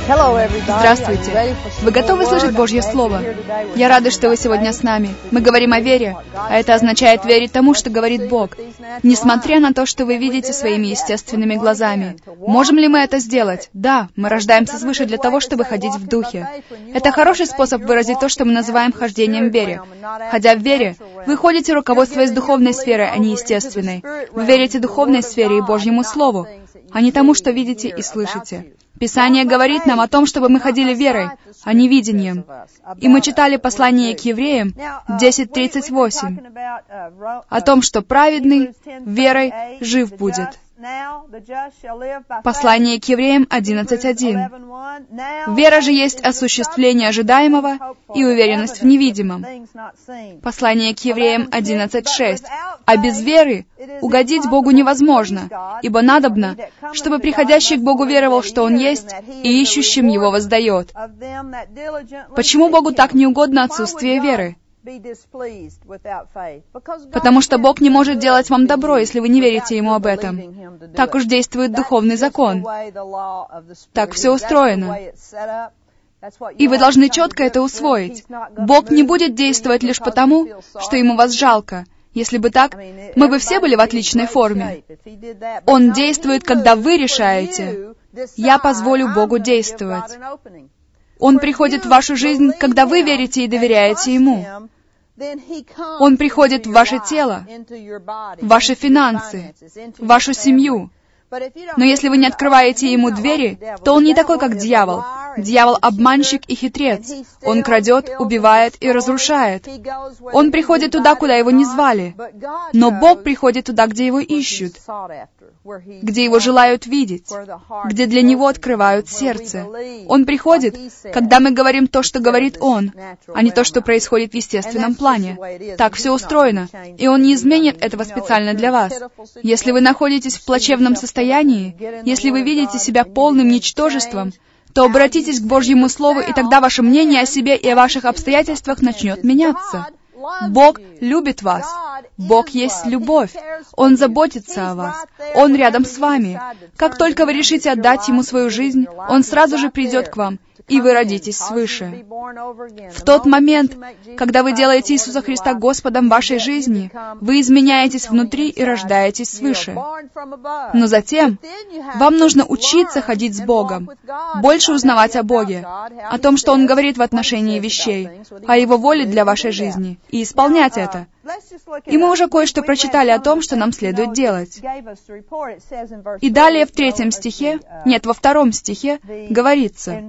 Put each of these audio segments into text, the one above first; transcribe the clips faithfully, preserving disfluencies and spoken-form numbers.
Здравствуйте! Вы готовы слышать Божье Слово? Я рада, что вы сегодня с нами. Мы говорим о вере, а это означает верить тому, что говорит Бог, несмотря на то, что вы видите своими естественными глазами. Можем ли мы это сделать? Да, мы рождаемся свыше для того, чтобы ходить в Духе. Это хороший способ выразить то, что мы называем хождением в вере. Ходя в вере, вы ходите, руководствуясь духовной сферой, а не естественной. Вы верите духовной сфере и Божьему Слову, а не тому, что видите и слышите. Писание говорит нам о том, чтобы мы ходили верой, а не видением. И мы читали послание к евреям десять тридцать восемь о том, что праведный верой жив будет. Послание к евреям одиннадцать один. Вера же есть осуществление ожидаемого и уверенность в невидимом. Послание к евреям одиннадцать шесть. А без веры угодить Богу невозможно, ибо надобно, чтобы приходящий к Богу веровал, что Он есть, и ищущим Его воздает. Почему Богу так не угодно отсутствие веры? Потому что Бог не может делать вам добро, если вы не верите Ему об этом. Так уж действует духовный закон. Так все устроено. И вы должны четко это усвоить. Бог не будет действовать лишь потому, что Ему вас жалко. Если бы так, мы бы все были в отличной форме. Он действует, когда вы решаете: «Я позволю Богу действовать». Он приходит в вашу жизнь, когда вы верите и доверяете Ему. Он приходит в ваше тело, в ваши финансы, в вашу семью. Но если вы не открываете Ему двери, то Он не такой, как дьявол. Дьявол — обманщик и хитрец. Он крадет, убивает и разрушает. Он приходит туда, куда Его не звали. Но Бог приходит туда, где Его ищут, где Его желают видеть, где для Него открывают сердце. Он приходит, когда мы говорим то, что говорит Он, а не то, что происходит в естественном плане. Так все устроено, и Он не изменит этого специально для вас. Если вы находитесь в плачевном состоянии, если вы видите себя полным ничтожеством, то обратитесь к Божьему Слову, и тогда ваше мнение о себе и о ваших обстоятельствах начнет меняться. Бог любит вас. Бог есть любовь. Он заботится о вас. Он рядом с вами. Как только вы решите отдать Ему свою жизнь, Он сразу же придет к вам, и вы родитесь свыше. В тот момент, когда вы делаете Иисуса Христа Господом вашей жизни, вы изменяетесь внутри и рождаетесь свыше. Но затем вам нужно учиться ходить с Богом, больше узнавать о Боге, о том, что Он говорит в отношении вещей, о Его воле для вашей жизни, и исполнять это. И мы уже кое-что прочитали о том, что нам следует делать. И далее в третьем стихе, нет, во втором стихе, говорится: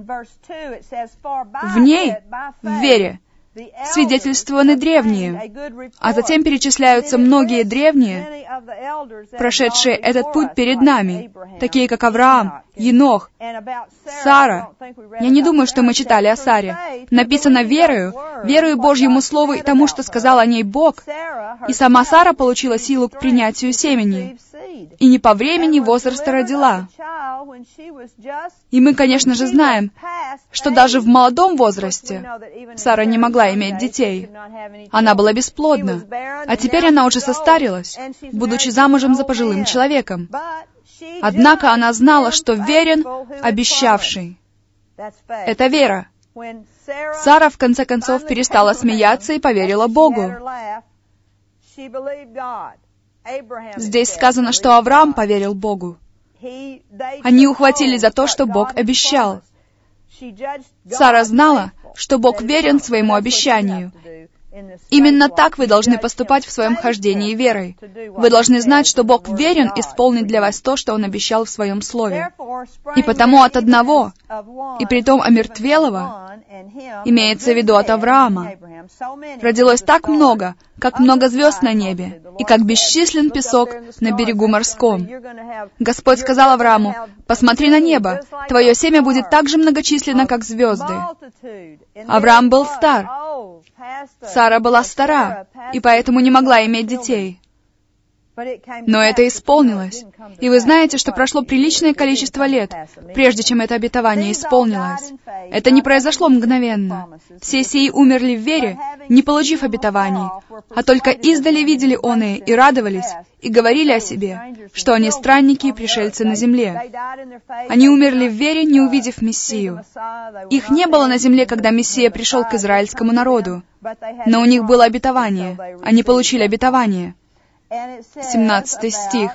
«В ней, в вере, свидетельствованы древние». А затем перечисляются многие древние, прошедшие этот путь перед нами, такие как Авраам, Енох, Сара. Я не думаю, что мы читали о Саре. Написано «верою», верою Божьему Слову и тому, что сказал о ней Бог. И сама Сара получила силу к принятию семени. И не по времени возраста родила. И мы, конечно же, знаем, что даже в молодом возрасте Сара не могла иметь детей. Она была бесплодна. А теперь она уже состарилась, будучи замужем за пожилым человеком. Однако она знала, что верен обещавший. Это вера. Сара, в конце концов, перестала смеяться и поверила Богу. Здесь сказано, что Авраам поверил Богу. Они ухватились за то, что Бог обещал. Сара знала, что Бог верен своему обещанию. Именно так вы должны поступать в своем хождении верой. Вы должны знать, что Бог верен исполнить для вас то, что Он обещал в Своем Слове. И потому от одного, и притом омертвелого, имеется в виду от Авраама, родилось так много, как много звезд на небе, и как бесчислен песок на берегу морском. Господь сказал Аврааму: «Посмотри на небо, твое семя будет так же многочисленно, как звезды». Авраам был стар, Сара была стара, и поэтому не могла иметь детей. Но это исполнилось. И вы знаете, что прошло приличное количество лет, прежде чем это обетование исполнилось. Это не произошло мгновенно. Все сии умерли в вере, не получив обетований, а только издали видели оные и радовались, и говорили о себе, что они странники и пришельцы на земле. Они умерли в вере, не увидев Мессию. Их не было на земле, когда Мессия пришел к израильскому народу, но у них было обетование. Они получили обетование. семнадцатый стих.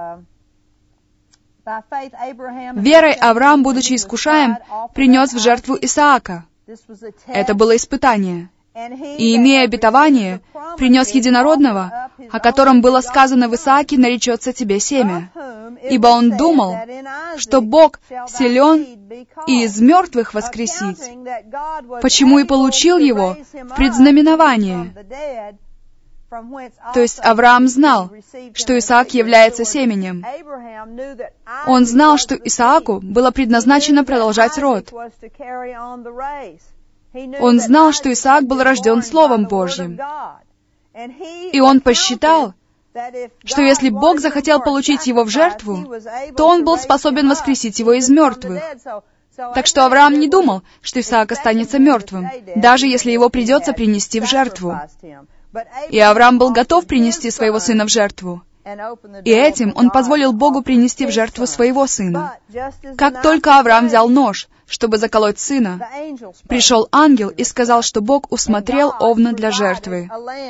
«Верой Авраам, будучи искушаем, принес в жертву Исаака». Это было испытание. «И, имея обетование, принес единородного, о котором было сказано в Исааке, наречется тебе семя. Ибо он думал, что Бог силен и из мертвых воскресить, почему и получил его в предзнаменование». То есть Авраам знал, что Исаак является семенем. Он знал, что Исааку было предназначено продолжать род. Он знал, что Исаак был рожден Словом Божьим. И он посчитал, что если Бог захотел получить его в жертву, то он был способен воскресить его из мертвых. Так что Авраам не думал, что Исаак останется мертвым, даже если его придется принести в жертву. И Авраам был готов принести своего сына в жертву. И этим он позволил Богу принести в жертву своего сына. Как только Авраам взял нож, чтобы заколоть сына, пришел ангел и сказал, что Бог усмотрел овна для жертвы.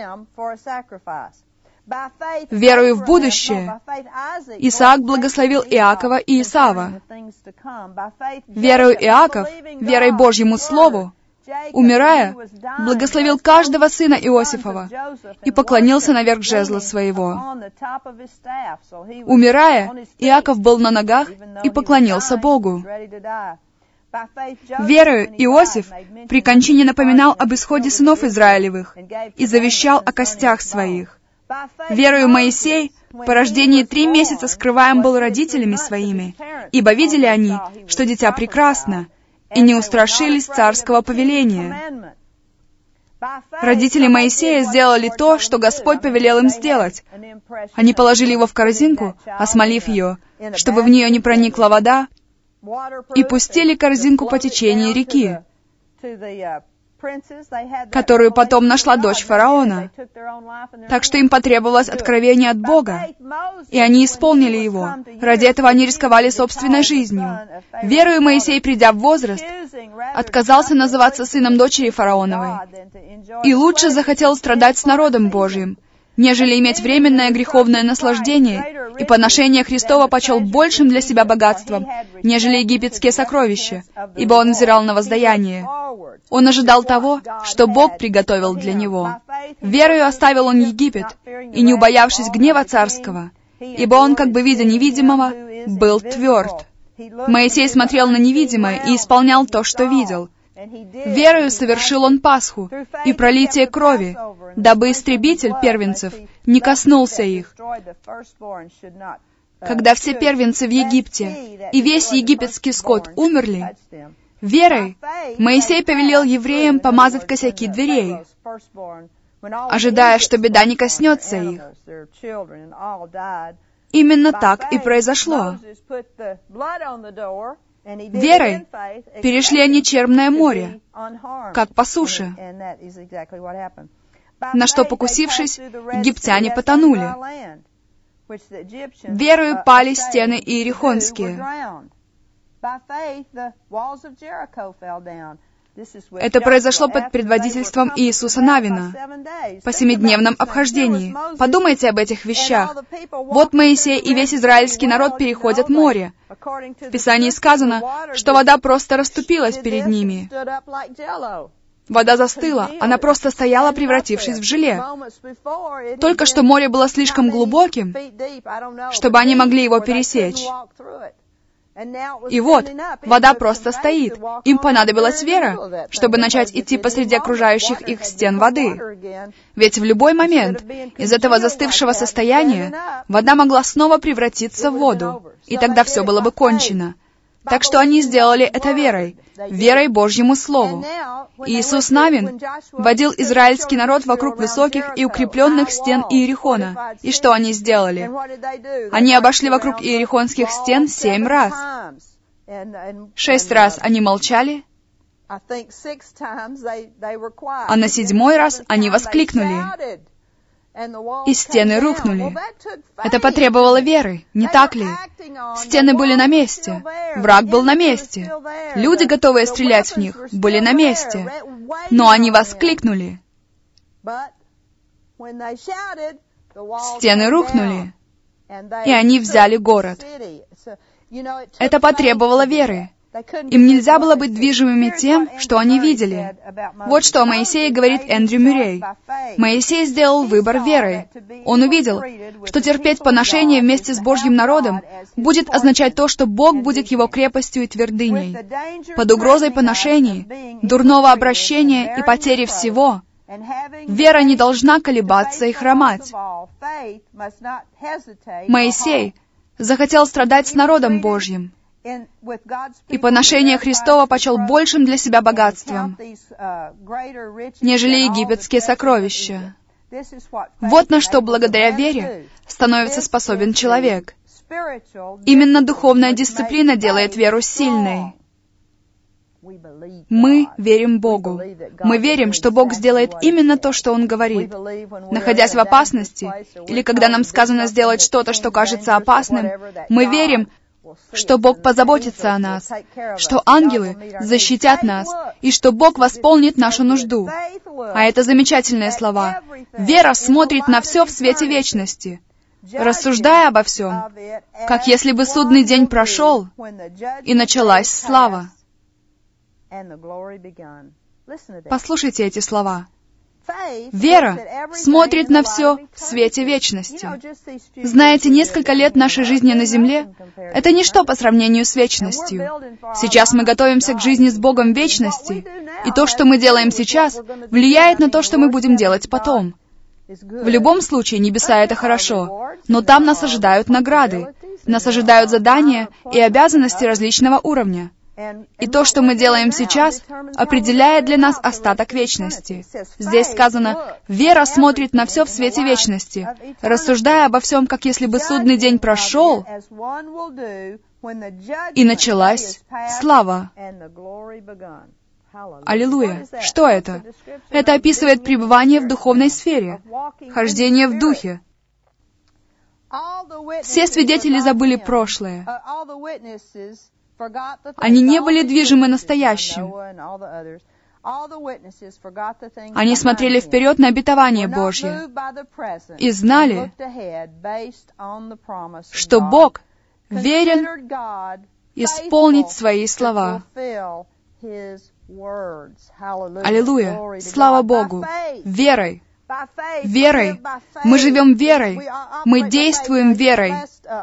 Верою в будущее, Исаак благословил Иакова и Исава. Верою Иаков, верой Божьему Слову, умирая, благословил каждого сына Иосифова и поклонился наверх жезла своего. Умирая, Иаков был на ногах и поклонился Богу. Верою Иосиф при кончине напоминал об исходе сынов Израилевых и завещал о костях своих. Верою Моисей по рождении три месяца скрываем был родителями своими, ибо видели они, что дитя прекрасно, и не устрашились царского повеления. Родители Моисея сделали то, что Господь повелел им сделать. Они положили его в корзинку, осмолив ее, чтобы в нее не проникла вода, и пустили корзинку по течению реки, которую потом нашла дочь фараона. Так что им потребовалось откровение от Бога, и они исполнили его. Ради этого они рисковали собственной жизнью. Верою Моисей, придя в возраст, отказался называться сыном дочери фараоновой, и лучше захотел страдать с народом Божьим, нежели иметь временное греховное наслаждение, и поношение Христова почел большим для себя богатством, нежели египетские сокровища, ибо он взирал на воздаяние. Он ожидал того, что Бог приготовил для него. Верою оставил он Египет, и не убоявшись гнева царского, ибо он, как бы видя невидимого, был тверд. Моисей смотрел на невидимое и исполнял то, что видел. Верою совершил он Пасху и пролитие крови, дабы истребитель первенцев не коснулся их. Когда все первенцы в Египте и весь египетский скот умерли, верой Моисей повелел евреям помазать косяки дверей, ожидая, что беда не коснется их. Именно так и произошло. Верой перешли они Черное море, как по суше, на что, покусившись, египтяне потонули. Верою пали стены иерихонские. Это произошло под предводительством Иисуса Навина, по семидневном обхождении. Подумайте об этих вещах. Вот Моисей и весь израильский народ переходят море. В Писании сказано, что вода просто расступилась перед ними. Вода застыла, она просто стояла, превратившись в желе. Только что море было слишком глубоким, чтобы они могли его пересечь. И вот, вода просто стоит. Им понадобилась вера, чтобы начать идти посреди окружающих их стен воды. Ведь в любой момент из этого застывшего состояния вода могла снова превратиться в воду, и тогда все было бы кончено. Так что они сделали это верой, верой Божьему Слову. Иисус Навин водил израильский народ вокруг высоких и укрепленных стен Иерихона. И что они сделали? Они обошли вокруг иерихонских стен семь раз. Шесть раз они молчали, а на седьмой раз они воскликнули, и стены рухнули. Это потребовало веры, не так ли? Стены были на месте, враг был на месте, люди, готовые стрелять в них, были на месте, но они воскликнули. Стены рухнули, и они взяли город. Это потребовало веры. Им нельзя было быть движимыми тем, что они видели. Вот что о Моисее говорит Эндрю Мюррей. Моисей сделал выбор верой. Он увидел, что терпеть поношение вместе с Божьим народом будет означать то, что Бог будет его крепостью и твердыней. Под угрозой поношений, дурного обращения и потери всего, вера не должна колебаться и хромать. Моисей захотел страдать с народом Божьим, и поношение Христова почел большим для себя богатством, нежели египетские сокровища. Вот на что благодаря вере становится способен человек. Именно духовная дисциплина делает веру сильной. Мы верим Богу. Мы верим, что Бог сделает именно то, что Он говорит. Находясь в опасности, или когда нам сказано сделать что-то, что кажется опасным, мы верим, что Бог позаботится о нас, что ангелы защитят нас, и что Бог восполнит нашу нужду. А это замечательные слова. Вера смотрит на все в свете вечности, рассуждая обо всем, как если бы судный день прошел, и началась слава. Послушайте эти слова. Вера смотрит на все в свете вечности. Знаете, несколько лет нашей жизни на земле — это ничто по сравнению с вечностью. Сейчас мы готовимся к жизни с Богом в вечности, и то, что мы делаем сейчас, влияет на то, что мы будем делать потом. В любом случае, небеса — это хорошо, но там нас ожидают награды, нас ожидают задания и обязанности различного уровня. И то, что мы делаем сейчас, определяет для нас остаток вечности. Здесь сказано, «Вера смотрит на все в свете вечности, рассуждая обо всем, как если бы судный день прошел, и началась слава». Аллилуйя! Что это? Это описывает пребывание в духовной сфере, хождение в духе. Все свидетели забыли прошлое. Они не были движимы настоящим. Они смотрели вперед на обетование Божье и знали, что Бог верен исполнить свои слова. Аллилуйя! Слава Богу! Верой! Верой. Мы живем верой. Мы действуем верой.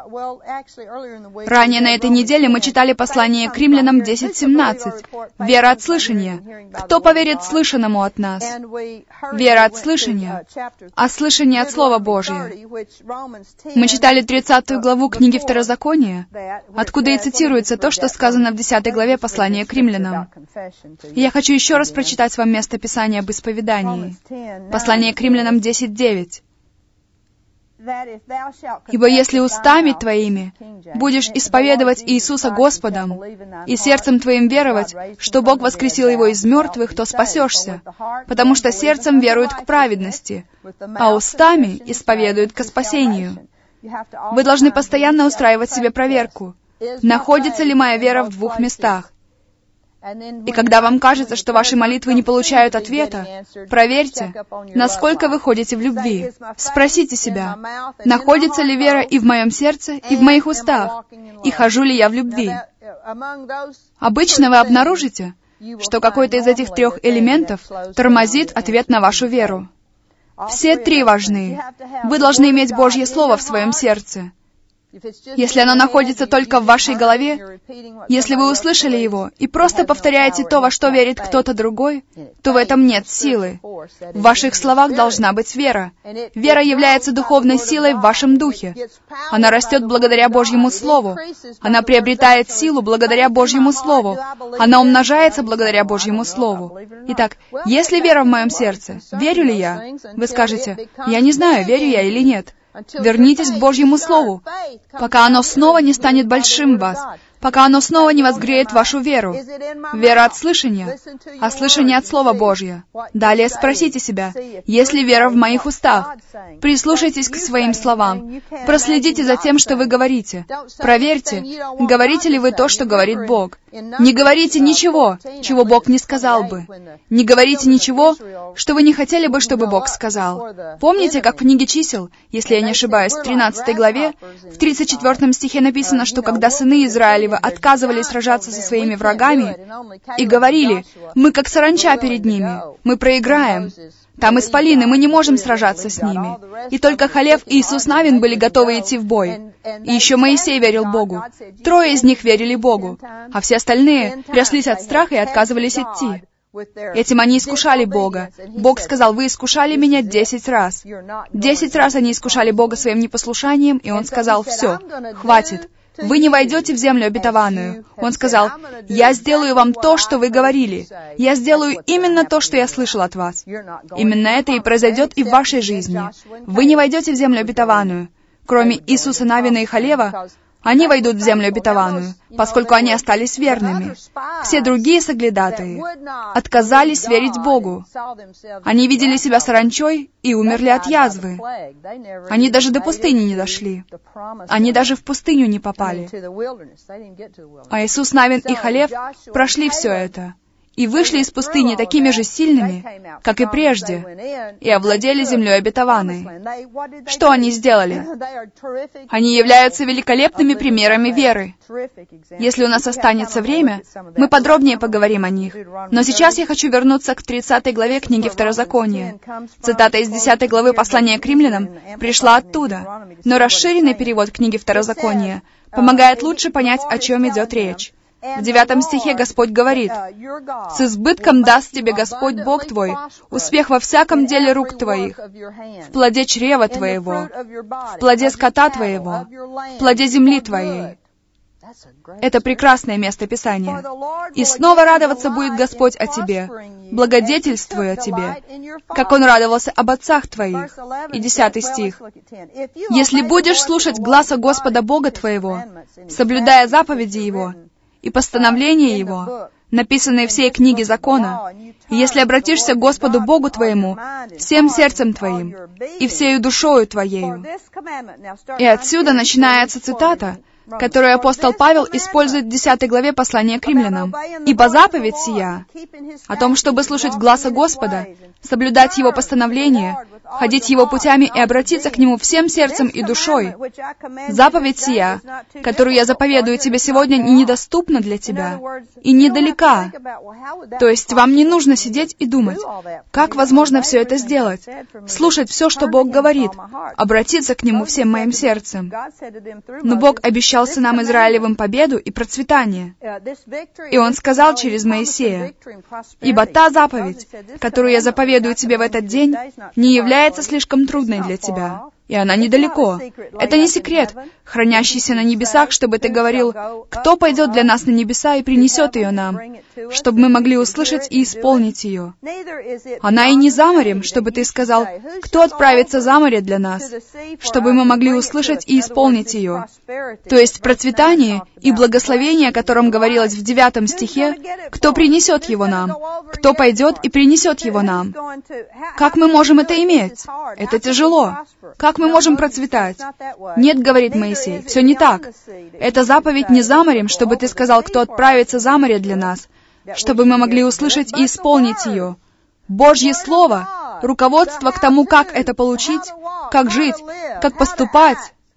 Ранее на этой неделе мы читали послание к Римлянам десять семнадцать. Вера от слышания. Кто поверит слышанному от нас? Вера от слышания, а слышание от Слова Божия. Мы читали тридцатую главу книги Второзакония, откуда и цитируется то, что сказано в десятой главе послания к Римлянам. Я хочу еще раз прочитать вам место Писания об исповедании. Послание к Римлянам десять девять. «Ибо если устами твоими будешь исповедовать Иисуса Господом и сердцем твоим веровать, что Бог воскресил Его из мертвых, то спасешься, потому что сердцем веруют к праведности, а устами исповедуют ко спасению». Вы должны постоянно устраивать себе проверку, находится ли моя вера в двух местах. И когда вам кажется, что ваши молитвы не получают ответа, проверьте, насколько вы ходите в любви. Спросите себя, находится ли вера и в моем сердце, и в моих устах, и хожу ли я в любви. Обычно вы обнаружите, что какой-то из этих трех элементов тормозит ответ на вашу веру. Все три важны. Вы должны иметь Божье Слово в своем сердце. Если оно находится только в вашей голове, если вы услышали его и просто повторяете то, во что верит кто-то другой, то в этом нет силы. В ваших словах должна быть вера. Вера является духовной силой в вашем духе. Она растет благодаря Божьему Слову. Она приобретает силу благодаря Божьему Слову. Она умножается благодаря Божьему Слову. Итак, есть ли вера в моем сердце? Верю ли я? Вы скажете, я не знаю, верю я или нет. Вернитесь к Божьему Слову, пока оно снова не станет большим в вас, пока оно снова не возгреет вашу веру. Вера от слышания, а слышание от Слова Божьего. Далее спросите себя, есть ли вера в моих устах? Прислушайтесь к своим словам. Проследите за тем, что вы говорите. Проверьте, говорите ли вы то, что говорит Бог. Не говорите ничего, чего Бог не сказал бы. Не говорите ничего, что вы не хотели бы, чтобы Бог сказал. Помните, как в книге чисел, если я не ошибаюсь, в тринадцатой главе, в тридцать четвёртом стихе написано, что когда сыны Израилевы отказывались сражаться со своими врагами и говорили, «Мы как саранча перед ними, мы проиграем». Там исполины, мы не можем сражаться с ними. И только Халев и Иисус Навин были готовы идти в бой. И еще Моисей верил Богу. Трое из них верили Богу, а все остальные тряслись от страха и отказывались идти. Этим они искушали Бога. Бог сказал, «Вы искушали меня десять раз». Десять раз они искушали Бога своим непослушанием, и Он сказал, «Все, хватит. Вы не войдете в землю обетованную». Он сказал, «Я сделаю вам то, что вы говорили. Я сделаю именно то, что я слышал от вас». Именно это и произойдет и в вашей жизни. Вы не войдете в землю обетованную. Кроме Иисуса Навина и Халева, они войдут в землю обетованную, поскольку они остались верными. Все другие соглядатые отказались верить Богу. Они видели себя саранчой и умерли от язвы. Они даже до пустыни не дошли. Они даже в пустыню не попали. А Иисус Навин и Халев прошли все это и вышли из пустыни такими же сильными, как и прежде, и овладели землей обетованной. Что они сделали? Они являются великолепными примерами веры. Если у нас останется время, мы подробнее поговорим о них. Но сейчас я хочу вернуться к тридцатой главе книги Второзакония. Цитата из десятой главы послания к римлянам пришла оттуда, но расширенный перевод книги Второзакония помогает лучше понять, о чем идет речь. В девятом стихе Господь говорит, «С избытком даст тебе Господь Бог твой успех во всяком деле рук твоих, в плоде чрева твоего, в плоде скота твоего, в плоде земли твоей». Это прекрасное место Писания. «И снова радоваться будет Господь о тебе, благодетельствуя о тебе, как Он радовался об отцах твоих». И десятый стих. «Если будешь слушать гласа Господа Бога твоего, соблюдая заповеди Его, и постановления Его, написанные в всей книге закона, и если обратишься к Господу Богу твоему всем сердцем твоим и всею душою твоею». И отсюда начинается цитата, которую апостол Павел использует в десятой главе послания к римлянам. «Ибо заповедь сия о том, чтобы слушать гласа Господа, соблюдать Его постановления, ходить Его путями и обратиться к Нему всем сердцем и душой. Заповедь сия, которую я заповедую тебе сегодня, недоступна для тебя и недалека». То есть вам не нужно сидеть и думать, как возможно все это сделать, слушать все, что Бог говорит, обратиться к Нему всем моим сердцем. Но Бог обещал сынам Израилевым победу и процветание. И Он сказал через Моисея, «Ибо та заповедь, которую я заповедую тебе в этот день, не является слишком трудной для тебя, и она недалеко. Это не секрет, хранящийся на небесах, чтобы ты говорил, кто пойдет для нас на небеса и принесет ее нам, чтобы мы могли услышать и исполнить ее. Она и не за морем, чтобы ты сказал, кто отправится за море для нас, чтобы мы могли услышать и исполнить ее». То есть процветание и благословение, о котором говорилось в девятом стихе, кто принесет его нам, кто пойдет и принесет его нам. Как мы можем это иметь? Это тяжело. Как мы можем процветать? Нет, говорит Моисей, все не так. Эта заповедь не за морем, чтобы ты сказал, кто отправится за море для нас, чтобы мы могли услышать и исполнить ее. Божье Слово, руководство к тому, как это получить, как жить, как поступать.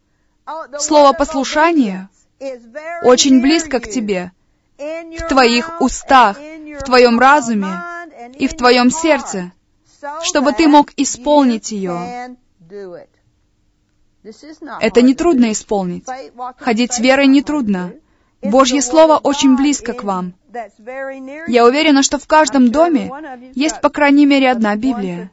Слово послушания очень близко к тебе, в твоих устах, в твоем разуме и в твоем сердце, чтобы ты мог исполнить ее. Это нетрудно исполнить. Ходить верой нетрудно. Божье Слово очень близко к вам. Я уверена, что в каждом доме есть по крайней мере одна Библия.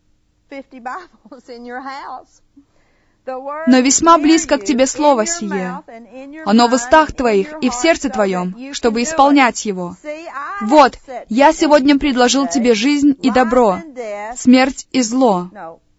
Но весьма близко к тебе Слово сие. Оно в устах твоих и в сердце твоем, чтобы исполнять его. Вот, я сегодня предложил тебе жизнь и добро, смерть и зло.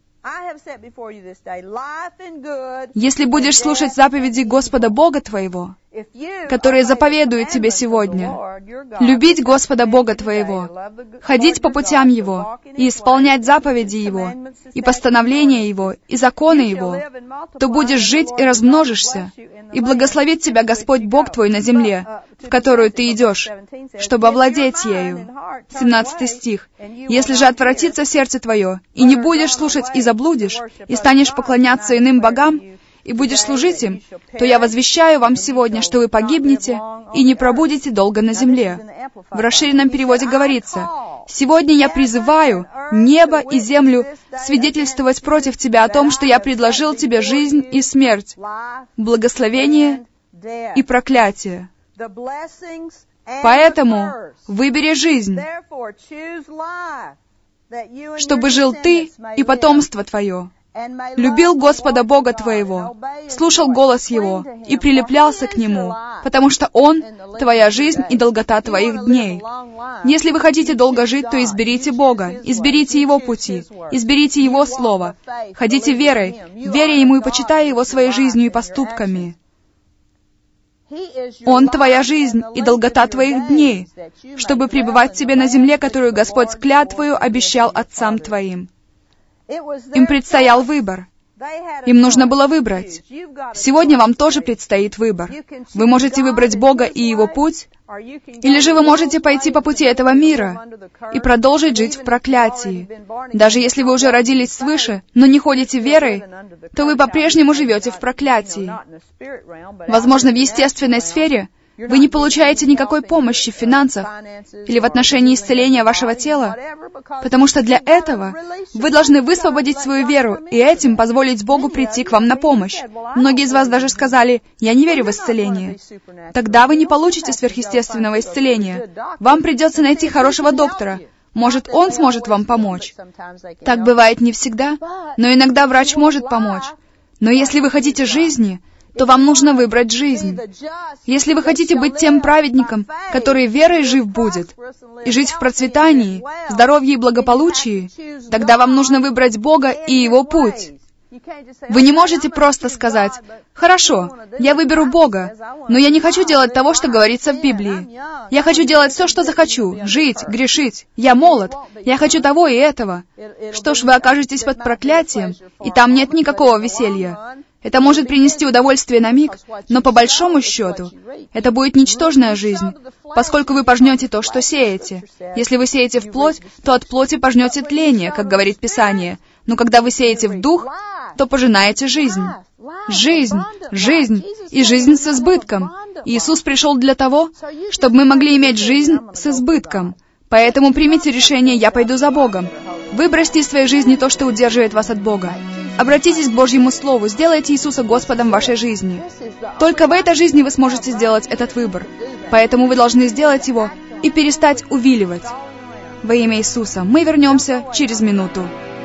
Если будешь слушать заповеди Господа Бога твоего, которые заповедуют тебе сегодня, любить Господа Бога твоего, ходить по путям Его и исполнять заповеди Его, и постановления Его, и законы Его, то будешь жить и размножишься, и благословит тебя Господь Бог твой на земле, в которую ты идешь, чтобы овладеть ею. семнадцатый стих. «Если же отвратится сердце твое, и не будешь слушать и заблудишь, и станешь поклоняться иным богам, и будешь служить им, то я возвещаю вам сегодня, что вы погибнете и не пробудете долго на земле». В расширенном переводе говорится: «Сегодня я призываю небо и землю свидетельствовать против тебя о том, что я предложил тебе жизнь и смерть, благословение и проклятие. Поэтому выбери жизнь, чтобы жил ты и потомство твое, любил Господа Бога твоего, слушал голос Его и прилеплялся к Нему, потому что Он — твоя жизнь и долгота твоих дней. Если вы хотите долго жить, то изберите Бога, изберите Его пути, изберите Его Слово, ходите верой, веря Ему и почитая Его своей жизнью и поступками. Он — твоя жизнь и долгота твоих дней, чтобы пребывать тебе на земле, которую Господь с клятвою обещал отцам твоим. Им предстоял выбор. Им нужно было выбрать. Сегодня вам тоже предстоит выбор. Вы можете выбрать Бога и Его путь, или же вы можете пойти по пути этого мира и продолжить жить в проклятии. Даже если вы уже родились свыше, но не ходите верой, то вы по-прежнему живете в проклятии. Возможно, в естественной сфере вы не получаете никакой помощи в финансах или в отношении исцеления вашего тела, потому что для этого вы должны высвободить свою веру и этим позволить Богу прийти к вам на помощь. Многие из вас даже сказали: «Я не верю в исцеление». Тогда вы не получите сверхъестественного исцеления. Вам придется найти хорошего доктора. Может, он сможет вам помочь. Так бывает не всегда, но иногда врач может помочь. Но если вы хотите жизни, то вам нужно выбрать жизнь. Если вы хотите быть тем праведником, который верой жив будет, и жить в процветании, здоровье и благополучии, тогда вам нужно выбрать Бога и Его путь. Вы не можете просто сказать: «Хорошо, я выберу Бога, но я не хочу делать того, что говорится в Библии. Я хочу делать все, что захочу, жить, грешить. Я молод, я хочу того и этого». Что ж, вы окажетесь под проклятием, и там нет никакого веселья. Это может принести удовольствие на миг, но по большому счету это будет ничтожная жизнь, поскольку вы пожнете то, что сеете. Если вы сеете в плоть, то от плоти пожнете тление, как говорит Писание. Но когда вы сеете в дух, то пожинаете жизнь. Жизнь, жизнь и жизнь с избытком. Иисус пришел для того, чтобы мы могли иметь жизнь с избытком. Поэтому примите решение: «Я пойду за Богом». Выбросьте из своей жизни то, что удерживает вас от Бога. Обратитесь к Божьему Слову, сделайте Иисуса Господом вашей жизни. Только в этой жизни вы сможете сделать этот выбор. Поэтому вы должны сделать его и перестать увиливать. Во имя Иисуса мы вернемся через минуту.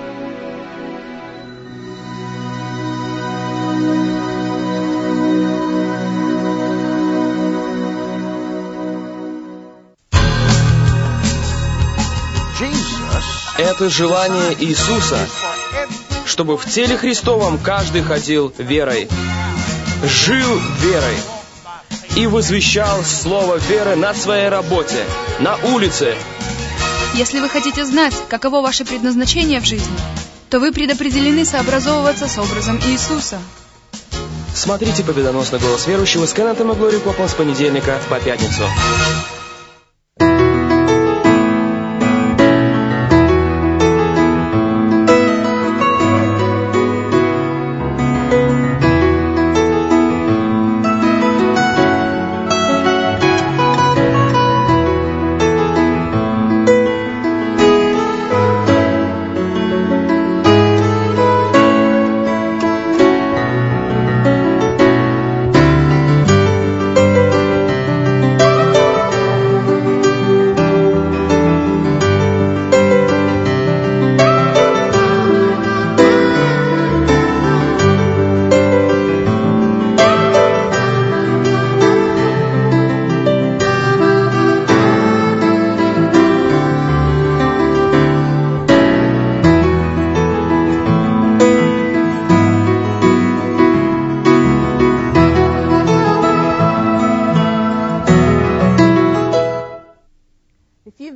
Это желание Иисуса, чтобы в теле Христовом каждый ходил верой, жил верой и возвещал слово веры на своей работе, на улице. Если вы хотите знать, каково ваше предназначение в жизни, то вы предопределены сообразовываться с образом Иисуса. Смотрите «Победоносный голос верующего» с Кеннетом и Глори Копом с понедельника по пятницу.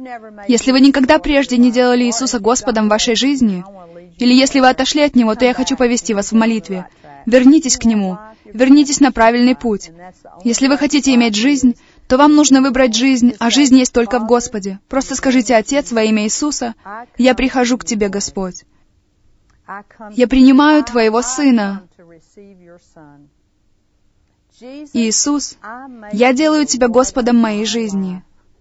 Если вы никогда прежде не делали Иисуса Господом в вашей жизни, или если вы отошли от Него, то я хочу повести вас в молитве. Вернитесь к Нему, вернитесь на правильный путь. Если вы хотите иметь жизнь, то вам нужно выбрать жизнь, а жизнь есть только в Господе. Просто скажите: «Отец, во имя Иисуса, я прихожу к Тебе, Господь. Я принимаю Твоего Сына. Иисус, я делаю Тебя Господом моей жизни.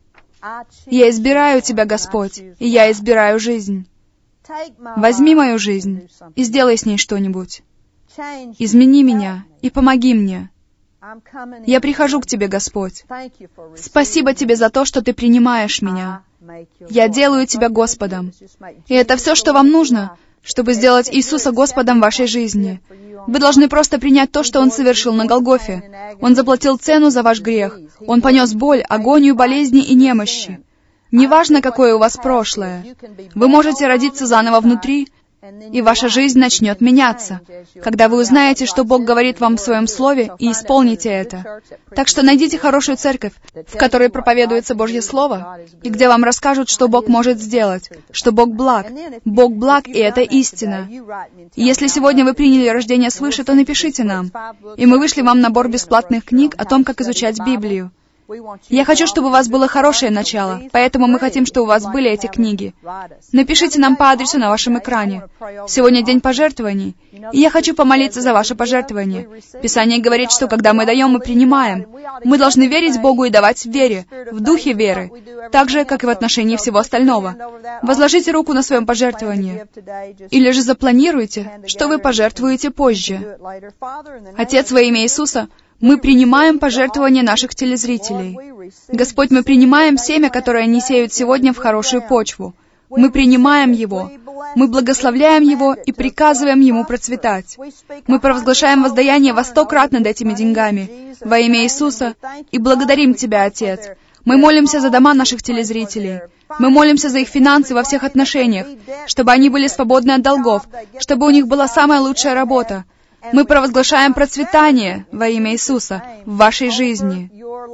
Я избираю Тебя, Господь, и я избираю жизнь. Возьми мою жизнь и сделай с ней что-нибудь. Измени меня и помоги мне. Я прихожу к Тебе, Господь. Спасибо Тебе за то, что Ты принимаешь меня. Я делаю Тебя Господом. И это все, что вам нужно, чтобы сделать Иисуса Господом в вашей жизни. Вы должны просто принять то, что Он совершил на Голгофе. Он заплатил цену за ваш грех. Он понес боль, агонию, болезни и немощи. Неважно, какое у вас прошлое. Вы можете родиться заново внутри, и ваша жизнь начнет меняться, когда вы узнаете, что Бог говорит вам в Своем Слове, и исполните это. Так что найдите хорошую церковь, в которой проповедуется Божье Слово, и где вам расскажут, что Бог может сделать, что Бог благ. Бог благ, и это истина. И если сегодня вы приняли рождение свыше, то напишите нам, и мы вышли вам набор бесплатных книг о том, как изучать Библию. Я хочу, чтобы у вас было хорошее начало, поэтому мы хотим, чтобы у вас были эти книги. Напишите нам по адресу на вашем экране. Сегодня день пожертвований, и я хочу помолиться за ваше пожертвование. Писание говорит, что когда мы даем, мы принимаем. Мы должны верить Богу и давать в вере, в духе веры, так же, как и в отношении всего остального. Возложите руку на своем пожертвовании. Или же запланируйте, что вы пожертвуете позже. Отец, во имя Иисуса, мы принимаем пожертвования наших телезрителей. Господь, мы принимаем семя, которое они сеют сегодня, в хорошую почву. Мы принимаем его. Мы благословляем его и приказываем ему процветать. Мы провозглашаем воздаяние во сто крат над этими деньгами во имя Иисуса и благодарим Тебя, Отец. Мы молимся за дома наших телезрителей. Мы молимся за их финансы во всех отношениях, чтобы они были свободны от долгов, чтобы у них была самая лучшая работа. Мы провозглашаем процветание во имя Иисуса в вашей жизни.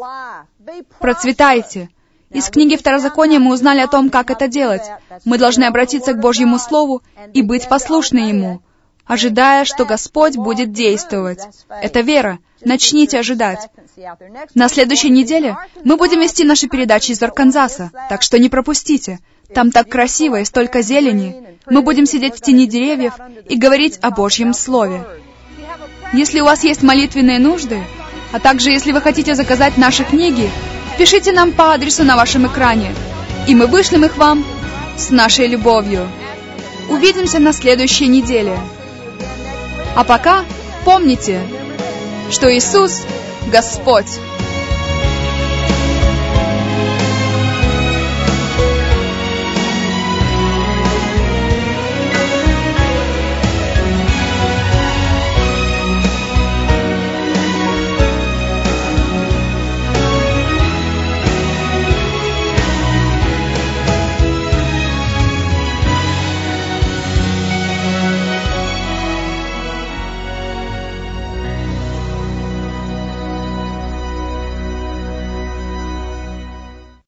Процветайте. Из книги Второзакония мы узнали о том, как это делать. Мы должны обратиться к Божьему Слову и быть послушны Ему, ожидая, что Господь будет действовать. Это вера. Начните ожидать. На следующей неделе мы будем вести наши передачи из Арканзаса, так что не пропустите. Там так красиво и столько зелени. Мы будем сидеть в тени деревьев и говорить о Божьем Слове. Если у вас есть молитвенные нужды, а также если вы хотите заказать наши книги, пишите нам по адресу на вашем экране, и мы вышлем их вам с нашей любовью. Увидимся на следующей неделе. А пока помните, что Иисус — Господь.